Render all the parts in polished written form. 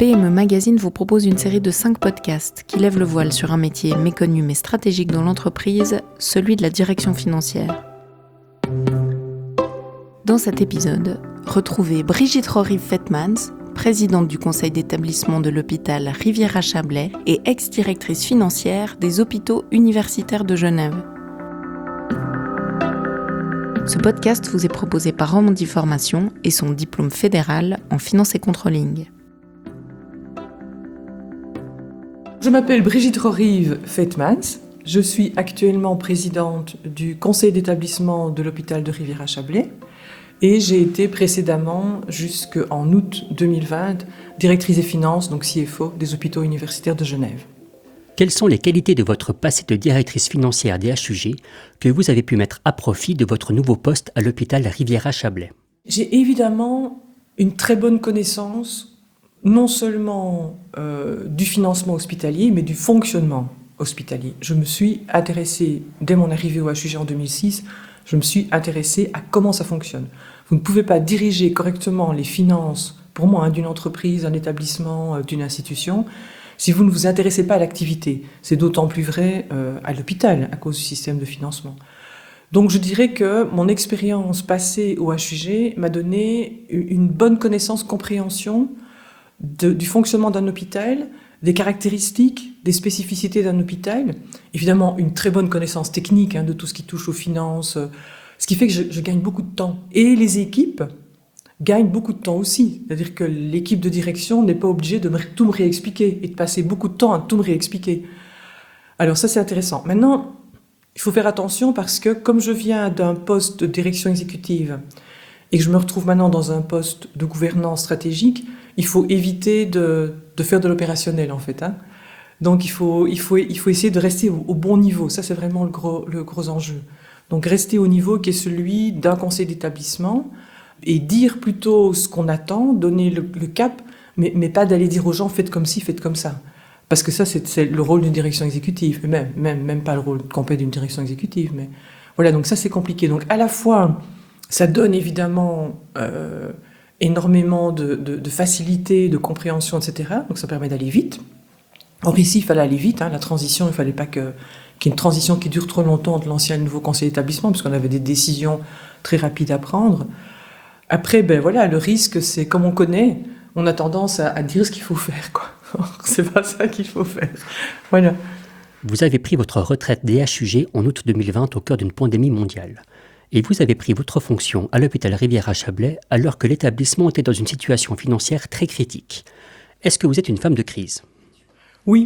PME Magazine vous propose une série de 5 podcasts qui lèvent le voile sur un métier méconnu mais stratégique dans l'entreprise, celui de la direction financière. Dans cet épisode, retrouvez Brigitte Rorive-Vetmans, présidente du conseil d'établissement de l'hôpital Riviera-Chablais et ex-directrice financière des hôpitaux universitaires de Genève. Ce podcast vous est proposé par Romandie Formation et son diplôme fédéral en finance et controlling. Je m'appelle Brigitte Rorive-Vetmans. Je suis actuellement présidente du conseil d'établissement de l'hôpital de Riviera-Chablais et j'ai été précédemment, jusqu'en août 2020, directrice des finances, donc CFO, des hôpitaux universitaires de Genève. Quelles sont les qualités de votre passé de directrice financière des HUG que vous avez pu mettre à profit de votre nouveau poste à l'hôpital Riviera-Chablais ? J'ai évidemment une très bonne connaissance, non seulement du financement hospitalier, mais du fonctionnement hospitalier. Je me suis intéressée, dès mon arrivée au HUG en 2006, je me suis intéressée à comment ça fonctionne. Vous ne pouvez pas diriger correctement les finances, pour moi, d'une entreprise, d'un établissement, d'une institution, si vous ne vous intéressez pas à l'activité. C'est d'autant plus vrai à l'hôpital, à cause du système de financement. Donc je dirais que mon expérience passée au HUG m'a donné une bonne connaissance, compréhension du fonctionnement d'un hôpital, des caractéristiques, des spécificités d'un hôpital. Évidemment, une très bonne connaissance technique de tout ce qui touche aux finances, ce qui fait que je gagne beaucoup de temps. Et les équipes gagne beaucoup de temps aussi. C'est-à-dire que l'équipe de direction n'est pas obligée de tout me réexpliquer et de passer beaucoup de temps à tout me réexpliquer. Alors ça, c'est intéressant. Maintenant, il faut faire attention parce que comme je viens d'un poste de direction exécutive et que je me retrouve maintenant dans un poste de gouvernance stratégique, il faut éviter de faire de l'opérationnel, en fait. Donc il faut essayer de rester au bon niveau. Ça, c'est vraiment le gros enjeu. Donc rester au niveau qui est celui d'un conseil d'établissement, et dire plutôt ce qu'on attend, donner le cap, mais pas d'aller dire aux gens « faites comme ci, faites comme ça ». Parce que ça, c'est le rôle d'une direction exécutive, même pas le rôle complet d'une direction exécutive. Mais voilà, donc ça, c'est compliqué. Donc à la fois, ça donne évidemment énormément de facilité, de compréhension, etc. Donc ça permet d'aller vite. Or ici, il fallait aller vite. La transition, il ne fallait pas qu'il y ait une transition qui dure trop longtemps entre l'ancien et le nouveau conseil d'établissement, puisqu'on avait des décisions très rapides à prendre. Après, le risque, c'est comme on connaît, on a tendance à dire ce qu'il faut faire, quoi. C'est pas ça qu'il faut faire. Voilà. Vous avez pris votre retraite des HUG en août 2020 au cœur d'une pandémie mondiale. Et vous avez pris votre fonction à l'hôpital Riviera-Chablais alors que l'établissement était dans une situation financière très critique. Est-ce que vous êtes une femme de crise ? Oui,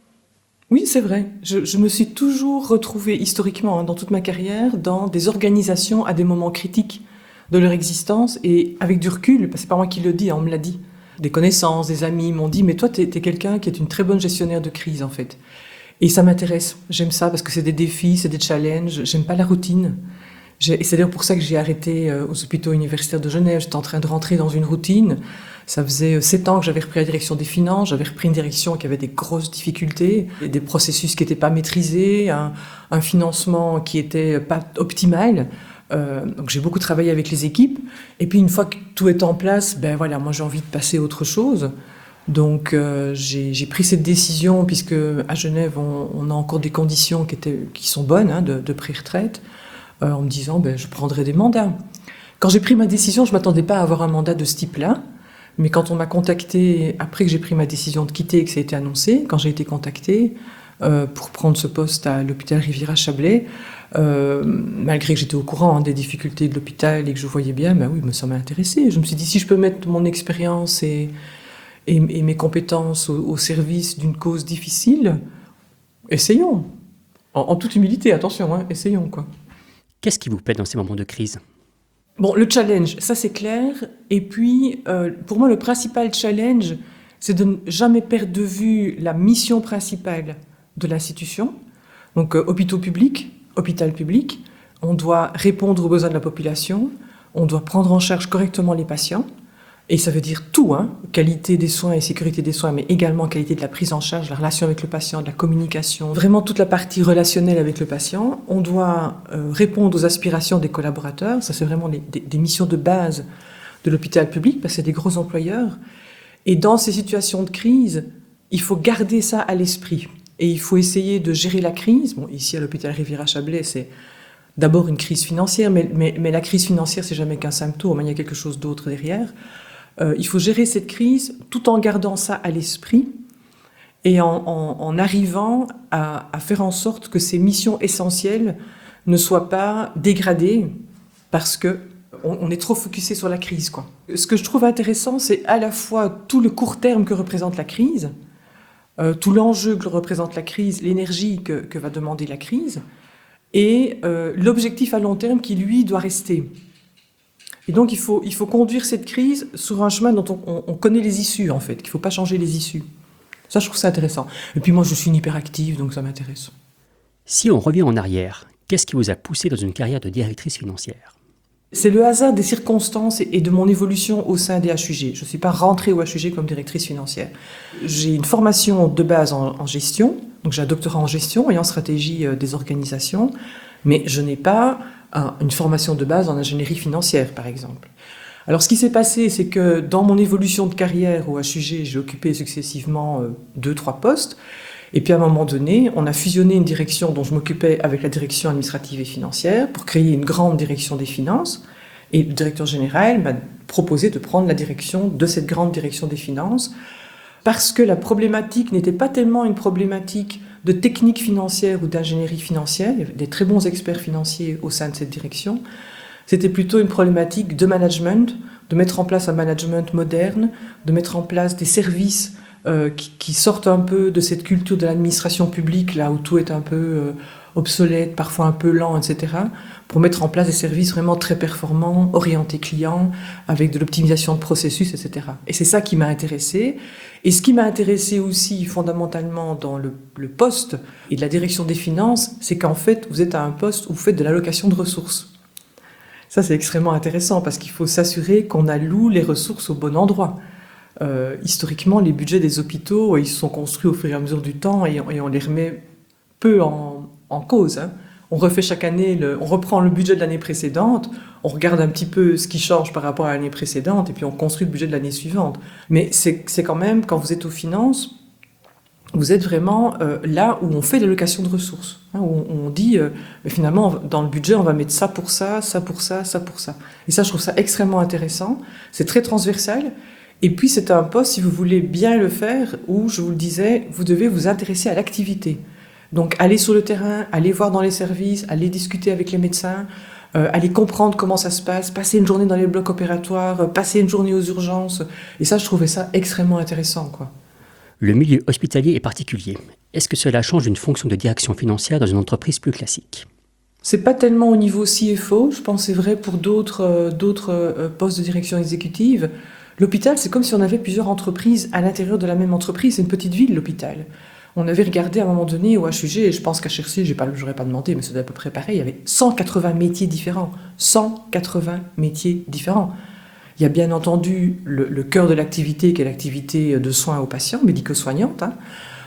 c'est vrai. Je me suis toujours retrouvée historiquement, dans toute ma carrière, dans des organisations à des moments critiques de leur existence, et avec du recul, parce que c'est pas moi qui le dis, on me l'a dit. Des connaissances, des amis m'ont dit « mais toi, t'es quelqu'un qui est une très bonne gestionnaire de crise, en fait ». Et ça m'intéresse, j'aime ça, parce que c'est des défis, c'est des challenges, j'aime pas la routine. Et c'est d'ailleurs pour ça que j'ai arrêté aux hôpitaux universitaires de Genève, j'étais en train de rentrer dans une routine. Ça faisait 7 ans que j'avais repris la direction des finances, j'avais repris une direction qui avait des grosses difficultés, des processus qui n'étaient pas maîtrisés, un financement qui n'était pas optimal. Donc j'ai beaucoup travaillé avec les équipes, et puis une fois que tout est en place, moi j'ai envie de passer à autre chose. Donc j'ai pris cette décision, puisque à Genève on a encore des conditions qui sont bonnes de pré-retraite, en me disant je prendrai des mandats. Quand j'ai pris ma décision, je ne m'attendais pas à avoir un mandat de ce type-là, mais quand on m'a contacté, après que j'ai pris ma décision de quitter et que ça a été annoncé, quand j'ai été contactée pour prendre ce poste à l'hôpital Riviera-Chablais, malgré que j'étais au courant des difficultés de l'hôpital et que je voyais bien, ça m'a intéressé. Je me suis dit, si je peux mettre mon expérience et mes compétences au service d'une cause difficile, essayons. En toute humilité, attention, essayons, quoi. Qu'est-ce qui vous plaît dans ces moments de crise ? Bon, le challenge, ça c'est clair. Et puis, pour moi, le principal challenge, c'est de ne jamais perdre de vue la mission principale de l'institution. Donc, hôpitaux publics, hôpital public, on doit répondre aux besoins de la population, on doit prendre en charge correctement les patients, et ça veut dire tout, qualité des soins et sécurité des soins, mais également qualité de la prise en charge, la relation avec le patient, de la communication, vraiment toute la partie relationnelle avec le patient. On doit répondre aux aspirations des collaborateurs, ça c'est vraiment des missions de base de l'hôpital public, parce que c'est des gros employeurs. Et dans ces situations de crise, il faut garder ça à l'esprit. Et il faut essayer de gérer la crise. Bon, ici, à l'hôpital Rivière-à-Chablais, c'est d'abord une crise financière, mais la crise financière, c'est jamais qu'un symptôme, il y a quelque chose d'autre derrière. Il faut gérer cette crise tout en gardant ça à l'esprit et en arrivant à faire en sorte que ces missions essentielles ne soient pas dégradées parce qu'on est trop focusé sur la crise, quoi. Ce que je trouve intéressant, c'est à la fois tout le court terme que représente la crise, tout l'enjeu que représente la crise, l'énergie que va demander la crise, et l'objectif à long terme qui, lui, doit rester. Et donc, il faut conduire cette crise sur un chemin dont on connaît les issues, en fait, qu'il ne faut pas changer les issues. Ça, je trouve ça intéressant. Et puis moi, je suis une hyperactive, donc ça m'intéresse. Si on revient en arrière, qu'est-ce qui vous a poussé dans une carrière de directrice financière ? C'est le hasard des circonstances et de mon évolution au sein des HUG. Je ne suis pas rentrée au HUG comme directrice financière. J'ai une formation de base en gestion, donc j'ai un doctorat en gestion et en stratégie des organisations, mais je n'ai pas une formation de base en ingénierie financière, par exemple. Alors ce qui s'est passé, c'est que dans mon évolution de carrière au HUG, j'ai occupé successivement 2-3 postes, et puis à un moment donné, on a fusionné une direction dont je m'occupais avec la direction administrative et financière pour créer une grande direction des finances. Et le directeur général m'a proposé de prendre la direction de cette grande direction des finances parce que la problématique n'était pas tellement une problématique de technique financière ou d'ingénierie financière. Il y avait des très bons experts financiers au sein de cette direction. C'était plutôt une problématique de management, de mettre en place un management moderne, de mettre en place des services qui sortent un peu de cette culture de l'administration publique, là où tout est un peu obsolète, parfois un peu lent, etc., pour mettre en place des services vraiment très performants, orientés clients, avec de l'optimisation de processus, etc. Et c'est ça qui m'a intéressée. Et ce qui m'a intéressée aussi fondamentalement dans le poste et de la direction des finances, c'est qu'en fait, vous êtes à un poste où vous faites de l'allocation de ressources. Ça, c'est extrêmement intéressant parce qu'il faut s'assurer qu'on alloue les ressources au bon endroit. Historiquement, les budgets des hôpitaux, ils se sont construits au fur et à mesure du temps et on les remet peu en cause. Hein. On refait chaque année, on reprend le budget de l'année précédente, on regarde un petit peu ce qui change par rapport à l'année précédente et puis on construit le budget de l'année suivante. Mais c'est quand même, quand vous êtes aux finances, vous êtes vraiment là où on fait l'allocation de ressources, hein, où on dit, mais finalement, dans le budget, on va mettre ça pour ça, ça pour ça, ça pour ça. Et ça, je trouve ça extrêmement intéressant. C'est très transversal. Et puis, c'est un poste, si vous voulez bien le faire, où, je vous le disais, vous devez vous intéresser à l'activité. Donc, aller sur le terrain, aller voir dans les services, aller discuter avec les médecins, aller comprendre comment ça se passe, passer une journée dans les blocs opératoires, passer une journée aux urgences. Et ça, je trouvais ça extrêmement intéressant, quoi. Le milieu hospitalier est particulier. Est-ce que cela change une fonction de direction financière dans une entreprise plus classique ? C'est pas tellement au niveau CFO, je pense que c'est vrai pour d'autres postes de direction exécutive. L'hôpital, c'est comme si on avait plusieurs entreprises à l'intérieur de la même entreprise. C'est une petite ville, l'hôpital. On avait regardé à un moment donné au HUG, et je pense qu'à HRC, j'aurais pas demandé, mais c'est à peu près pareil, il y avait 180 métiers différents. 180 métiers différents. Il y a bien entendu le cœur de l'activité, qui est l'activité de soins aux patients, médico-soignantes. Hein.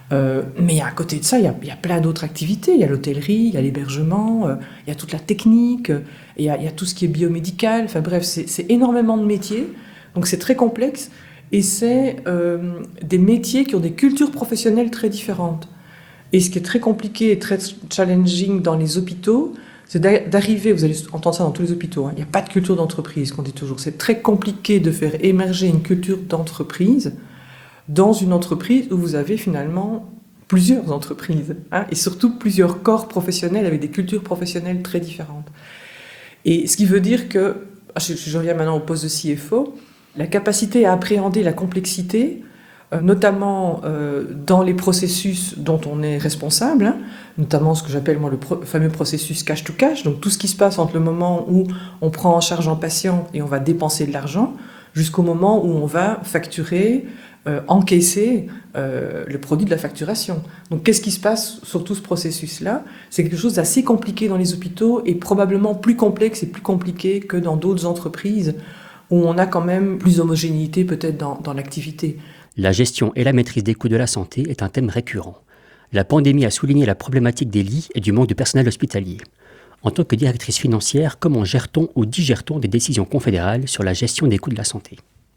Mais à côté de ça, il y a plein d'autres activités. Il y a l'hôtellerie, il y a l'hébergement, il y a toute la technique, il y a tout ce qui est biomédical. Enfin bref, c'est énormément de métiers. Donc c'est très complexe et c'est des métiers qui ont des cultures professionnelles très différentes. Et ce qui est très compliqué et très challenging dans les hôpitaux, c'est d'arriver, vous allez entendre ça dans tous les hôpitaux, hein, il n'y a pas de culture d'entreprise, qu'on dit toujours. C'est très compliqué de faire émerger une culture d'entreprise dans une entreprise où vous avez finalement plusieurs entreprises, hein, et surtout plusieurs corps professionnels avec des cultures professionnelles très différentes. Et ce qui veut dire que, je reviens maintenant au poste de CFO, la capacité à appréhender la complexité, notamment dans les processus dont on est responsable, hein, notamment ce que j'appelle moi le fameux processus cash to cash, donc tout ce qui se passe entre le moment où on prend en charge un patient et on va dépenser de l'argent, jusqu'au moment où on va facturer, encaisser le produit de la facturation. Donc qu'est-ce qui se passe sur tout ce processus-là ? C'est quelque chose d'assez compliqué dans les hôpitaux et probablement plus complexe et plus compliqué que dans d'autres entreprises où on a quand même plus d'homogénéité peut-être dans l'activité. La gestion et la maîtrise des coûts de la santé est un thème récurrent. La pandémie a souligné la problématique des lits et du manque de personnel hospitalier. En tant que directrice financière, comment gère-t-on ou digère-t-on des décisions confédérales sur la gestion des coûts de la santé ?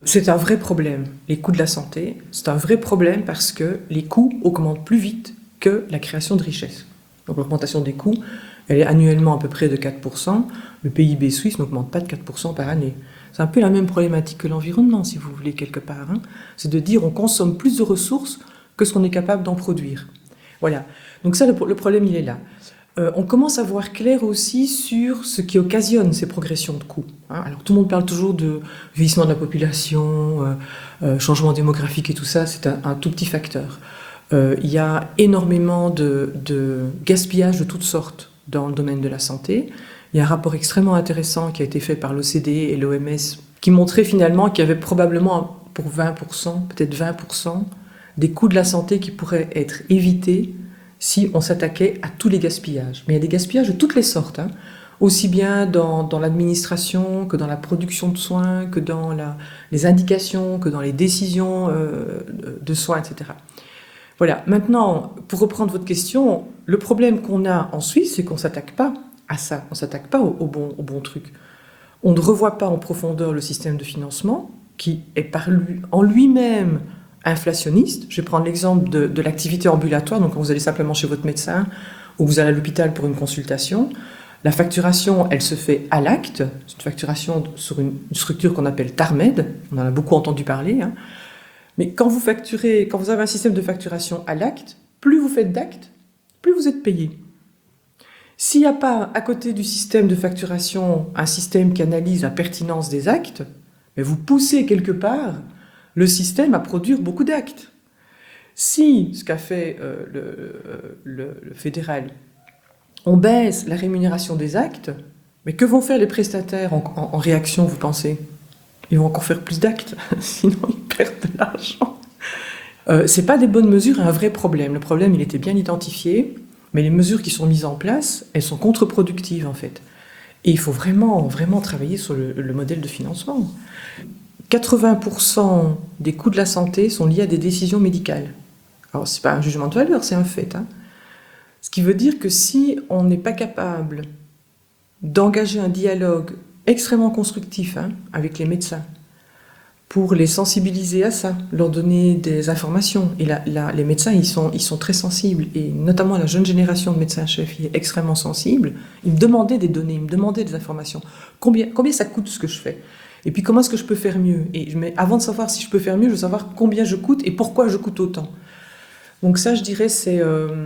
C'est un vrai problème, les coûts de la santé. C'est un vrai problème parce que les coûts augmentent plus vite que la création de richesse. Donc l'augmentation des coûts, elle est annuellement à peu près de 4%. Le PIB suisse n'augmente pas de 4% par année. C'est un peu la même problématique que l'environnement, si vous voulez, quelque part. C'est de dire on consomme plus de ressources que ce qu'on est capable d'en produire. Voilà. Donc ça, le problème, il est là. On commence à voir clair aussi sur ce qui occasionne ces progressions de coûts. Alors tout le monde parle toujours de vieillissement de la population, changement démographique et tout ça, c'est un tout petit facteur. Il y a énormément de gaspillage de toutes sortes dans le domaine de la santé. Il y a un rapport extrêmement intéressant qui a été fait par l'OCDE et l'OMS qui montrait finalement qu'il y avait probablement pour 20%, peut-être 20% des coûts de la santé qui pourraient être évités si on s'attaquait à tous les gaspillages. Mais il y a des gaspillages de toutes les sortes, aussi bien dans l'administration que dans la production de soins, que dans les indications, que dans les décisions de soins, etc. Voilà. Maintenant, pour reprendre votre question, le problème qu'on a en Suisse, c'est qu'on ne s'attaque pas à ça, on ne s'attaque pas au bon truc. On ne revoit pas en profondeur le système de financement qui est en lui-même inflationniste. Je vais prendre l'exemple de l'activité ambulatoire, donc quand vous allez simplement chez votre médecin ou vous allez à l'hôpital pour une consultation, la facturation, elle se fait à l'acte, c'est une facturation sur une structure qu'on appelle TARMED, on en a beaucoup entendu parler, mais quand vous avez un système de facturation à l'acte, plus vous faites d'actes, plus vous êtes payé. S'il n'y a pas, à côté du système de facturation, un système qui analyse la pertinence des actes, mais vous poussez quelque part le système à produire beaucoup d'actes. Si, ce qu'a fait le fédéral, on baisse la rémunération des actes, mais que vont faire les prestataires en réaction, vous pensez? Ils vont encore faire plus d'actes, sinon ils perdent de l'argent. C'est pas des bonnes mesures et un vrai problème. Le problème, il était bien identifié, mais les mesures qui sont mises en place, elles sont contre-productives en fait. Et il faut vraiment, vraiment travailler sur le modèle de financement. 80% des coûts de la santé sont liés à des décisions médicales. Alors, ce n'est pas un jugement de valeur, c'est un fait. Ce qui veut dire que si on n'est pas capable d'engager un dialogue extrêmement constructif avec les médecins, pour les sensibiliser à ça, leur donner des informations. Et les médecins, ils sont très sensibles, et notamment la jeune génération de médecins-chefs est extrêmement sensible. Ils me demandaient des données, ils me demandaient des informations. Combien ça coûte ce que je fais? Et puis comment est-ce que je peux faire mieux? Mais avant de savoir si je peux faire mieux, je veux savoir combien je coûte et pourquoi je coûte autant. Donc ça, je dirais, c'est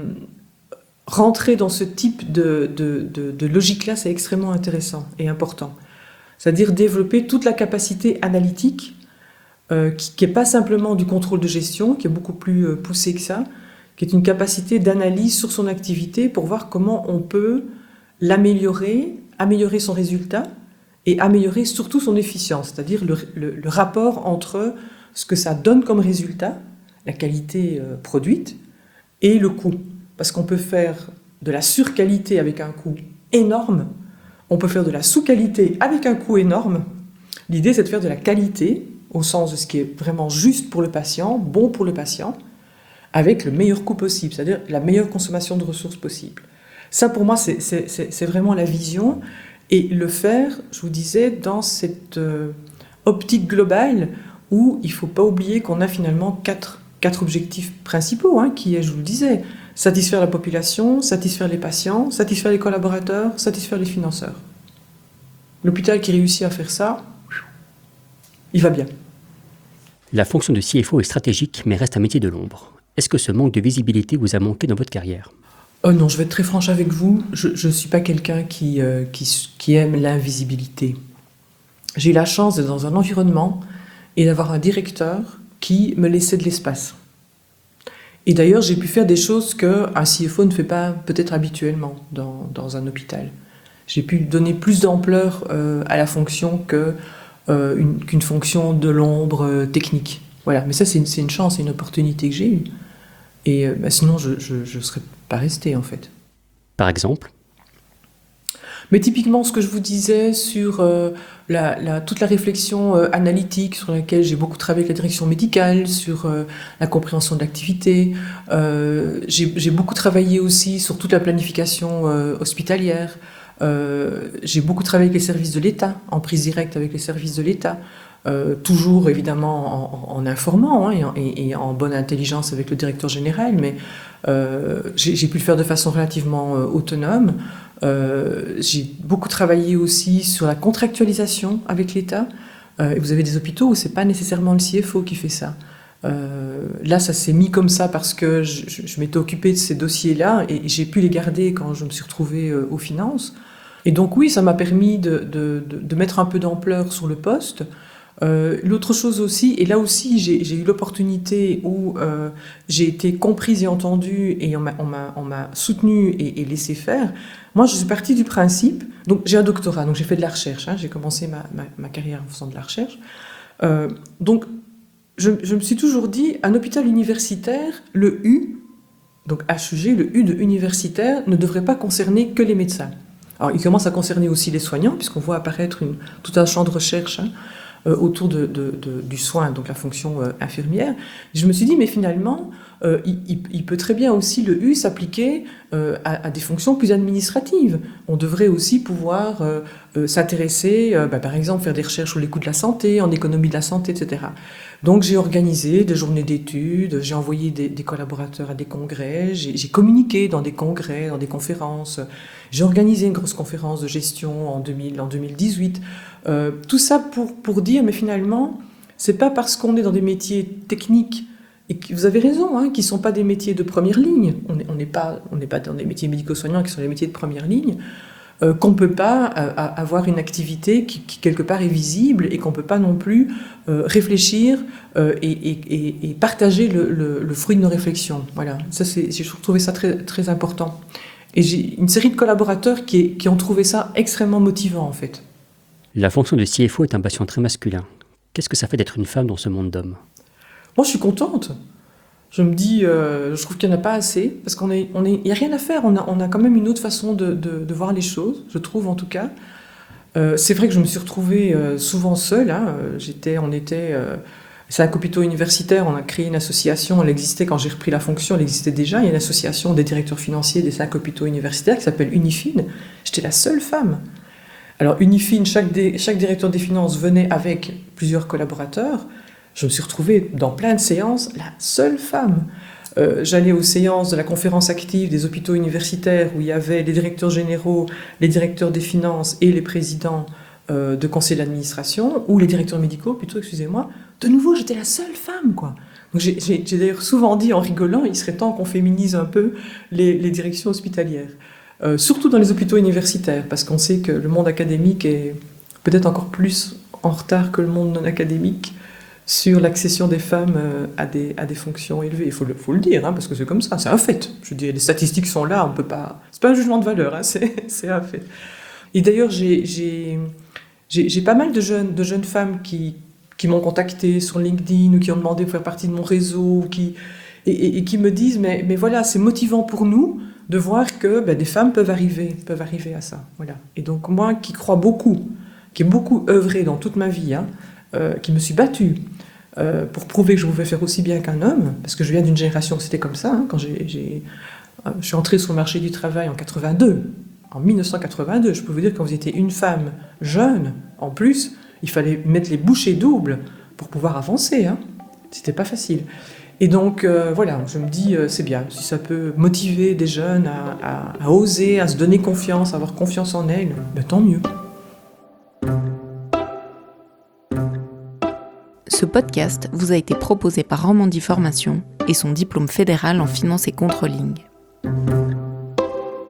rentrer dans ce type de logique-là, c'est extrêmement intéressant et important. C'est-à-dire développer toute la capacité analytique qui n'est pas simplement du contrôle de gestion, qui est beaucoup plus poussé que ça, qui est une capacité d'analyse sur son activité pour voir comment on peut l'améliorer, améliorer son résultat et améliorer surtout son efficience, c'est-à-dire le rapport entre ce que ça donne comme résultat, la qualité produite, et le coût. Parce qu'on peut faire de la surqualité avec un coût énorme, on peut faire de la sous-qualité avec un coût énorme. L'idée, c'est de faire de la qualité, au sens de ce qui est vraiment juste pour le patient, bon pour le patient, avec le meilleur coût possible, c'est-à-dire la meilleure consommation de ressources possible. Ça, pour moi, c'est vraiment la vision. Et le faire, je vous disais, dans cette optique globale où il ne faut pas oublier qu'on a finalement quatre objectifs principaux, qui est, je vous le disais, satisfaire la population, satisfaire les patients, satisfaire les collaborateurs, satisfaire les financeurs. L'hôpital qui réussit à faire ça, il va bien. La fonction de CFO est stratégique, mais reste un métier de l'ombre. Est-ce que ce manque de visibilité vous a manqué dans votre carrière? Non, je vais être très franche avec vous. Je ne suis pas quelqu'un qui aime l'invisibilité. J'ai eu la chance d'être dans un environnement et d'avoir un directeur qui me laissait de l'espace. Et d'ailleurs, j'ai pu faire des choses qu'un CFO ne fait pas peut-être habituellement dans un hôpital. J'ai pu donner plus d'ampleur à la fonction qu'une fonction de l'ombre technique. Voilà. Mais ça, c'est une chance, c'est une opportunité que j'ai eue. Et sinon, je ne serais pas resté, en fait. Par exemple? Mais typiquement, ce que je vous disais sur toute la réflexion analytique sur laquelle j'ai beaucoup travaillé avec la direction médicale, sur la compréhension de l'activité. J'ai beaucoup travaillé aussi sur toute la planification hospitalière, J'ai beaucoup travaillé avec les services de l'État, en prise directe avec les services de l'État. Toujours évidemment en informant et en bonne intelligence avec le directeur général, mais j'ai pu le faire de façon relativement autonome. J'ai beaucoup travaillé aussi sur la contractualisation avec l'État. Et vous avez des hôpitaux où c'est pas nécessairement le CFO qui fait ça. Là, ça s'est mis comme ça parce que je m'étais occupée de ces dossiers-là et j'ai pu les garder quand je me suis retrouvée aux finances. Et donc oui, ça m'a permis de mettre un peu d'ampleur sur le poste. L'autre chose aussi, et là aussi j'ai eu l'opportunité où j'ai été comprise et entendue et on m'a soutenue et laissé faire. Moi je suis partie du principe, donc j'ai un doctorat, donc j'ai fait de la recherche, j'ai commencé ma carrière en faisant de la recherche. Donc je me suis toujours dit, un hôpital universitaire, le U, donc HUG, le U de universitaire, ne devrait pas concerner que les médecins. Alors il commence à concerner aussi les soignants, puisqu'on voit apparaître tout un champ de recherche autour du soin, donc la fonction infirmière. Je me suis dit, mais finalement, il peut très bien aussi, le U, s'appliquer à des fonctions plus administratives. On devrait aussi pouvoir s'intéresser, par exemple, faire des recherches sur les coûts de la santé, en économie de la santé, etc. Donc j'ai organisé des journées d'études, j'ai envoyé des collaborateurs à des congrès, j'ai communiqué dans des congrès, dans des conférences, j'ai organisé une grosse conférence de gestion en 2018. Tout ça pour dire, mais finalement, c'est pas parce qu'on est dans des métiers techniques, et vous avez raison, qui ne sont pas des métiers de première ligne, on n'est pas dans des métiers médico-soignants qui sont des métiers de première ligne, qu'on ne peut pas avoir une activité qui quelque part est visible et qu'on ne peut pas non plus réfléchir et partager le fruit de nos réflexions. Voilà, ça j'ai trouvé ça très, très important. Et j'ai une série de collaborateurs qui ont trouvé ça extrêmement motivant en fait. La fonction de CFO est un bastion très masculin. Qu'est-ce que ça fait d'être une femme dans ce monde d'hommes ? Moi, je suis contente. Je me dis, je trouve qu'il n'y en a pas assez, parce il n'y a rien à faire. On a quand même une autre façon de voir les choses, je trouve en tout cas. C'est vrai que je me suis retrouvée souvent seule. C'est un hôpital universitaire, on a créé une association, elle existait quand j'ai repris la fonction, elle existait déjà. Il y a une association des directeurs financiers des 5 hôpitaux universitaires qui s'appelle Unifin. J'étais la seule femme. Alors Unifin, chaque directeur des finances venait avec plusieurs collaborateurs. Je me suis retrouvée dans plein de séances, la seule femme. J'allais aux séances de la conférence active des hôpitaux universitaires où il y avait les directeurs généraux, les directeurs des finances et les présidents de conseil d'administration, ou les directeurs médicaux, plutôt, excusez-moi. De nouveau, j'étais la seule femme, quoi. Donc j'ai d'ailleurs souvent dit en rigolant, il serait temps qu'on féminise un peu les directions hospitalières. Surtout dans les hôpitaux universitaires, parce qu'on sait que le monde académique est peut-être encore plus en retard que le monde non académique sur l'accession des femmes à des fonctions élevées. Il faut le dire, parce que c'est comme ça, c'est un fait. Je veux dire, les statistiques sont là, on peut pas... C'est pas un jugement de valeur, c'est un fait. Et d'ailleurs, j'ai pas mal de jeunes femmes qui m'ont contacté sur LinkedIn ou qui ont demandé de faire partie de mon réseau et qui me disent mais voilà, c'est motivant pour nous de voir que des femmes peuvent arriver à ça. Voilà. Et donc moi qui crois beaucoup, qui ai beaucoup œuvré dans toute ma vie, qui me suis battue pour prouver que je pouvais faire aussi bien qu'un homme, parce que je viens d'une génération où c'était comme ça, quand je suis entrée sur le marché du travail en 82. En 1982, je peux vous dire que quand vous étiez une femme jeune, en plus, il fallait mettre les bouchées doubles pour pouvoir avancer. C'était pas facile. Et donc, voilà, je me dis, c'est bien. Si ça peut motiver des jeunes à oser, à se donner confiance, à avoir confiance en elles, tant mieux. Ce podcast vous a été proposé par Romandie Formation et son diplôme fédéral en finance et controlling.